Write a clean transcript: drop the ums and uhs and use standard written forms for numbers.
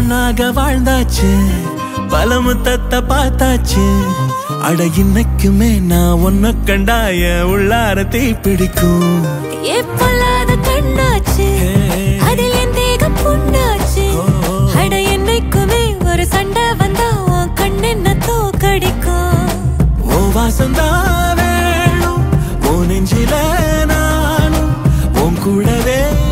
ஒன்னாக வாழ்ந்தாச்சு பல முத்தத்தை பார்த்தாச்சு அட இன்னைக்குமே நான் ஒன்ன கண்டாய உள்ளார தீ பிடிக்கும் எப்பொல்லாத கண்ணாச்சு அதில் என் தேகம் புண்ணாச்சு அட என்னைக்குமே ஒரு சண்டை வந்தா உன் கண்ணு என்ன தோக்கடிக்கும் ஓ வாசந்தா வேணும் ஓ நெஞ்சில நானும் உன் கூடவே